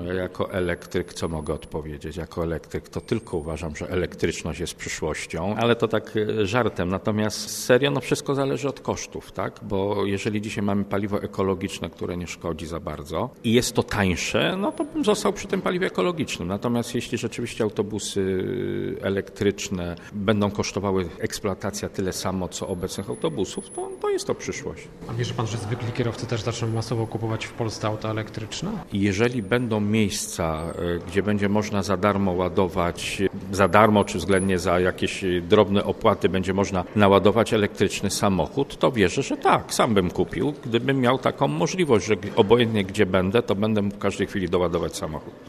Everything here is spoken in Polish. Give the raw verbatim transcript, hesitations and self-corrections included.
Ja jako elektryk co mogę odpowiedzieć? Jako elektryk to tylko uważam, że elektryczność jest przyszłością, ale to tak żartem. Natomiast serio, no wszystko zależy od kosztów, tak? Bo jeżeli dzisiaj mamy paliwo ekologiczne, które nie szkodzi za bardzo i jest to tańsze, no to bym został przy tym paliwie ekologicznym. Natomiast jeśli rzeczywiście autobusy elektryczne będą kosztowały eksploatacja tyle samo, co obecnych autobusów, to, to jest to przyszłość. A wierzy pan, że zwykli kierowcy też zaczną masowo kupować w Polsce auta elektryczne? Jeżeli będą miejsca, gdzie będzie można za darmo ładować, za darmo czy względnie za jakieś drobne opłaty będzie można naładować elektryczny samochód, to wierzę, że tak, sam bym kupił, gdybym miał taką możliwość, że obojętnie gdzie będę, to będę mógł w każdej chwili doładować samochód.